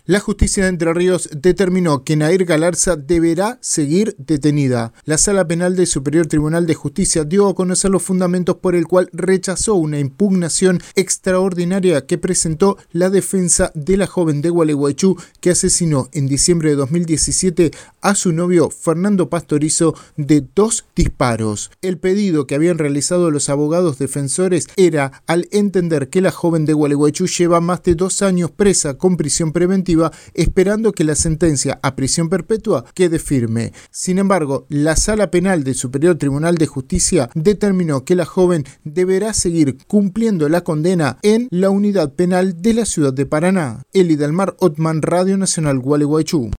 La justicia de Entre Ríos determinó que Nair Galarza deberá seguir detenida. La Sala Penal del Superior Tribunal de Justicia dio a conocer los fundamentos por el cual rechazó una impugnación extraordinaria que presentó la defensa de la joven de Gualeguaychú que asesinó en diciembre de 2017 a su novio Fernando Pastorizo de 2 disparos. El pedido que habían realizado los abogados defensores era al entender que la joven de Gualeguaychú lleva más de 2 años presa con prisión preventiva esperando que la sentencia a prisión perpetua quede firme. Sin embargo, la Sala Penal del Superior Tribunal de Justicia determinó que la joven deberá seguir cumpliendo la condena en la unidad penal de la ciudad de Paraná. Eli Del Mar Otman, Radio Nacional Gualeguaychú.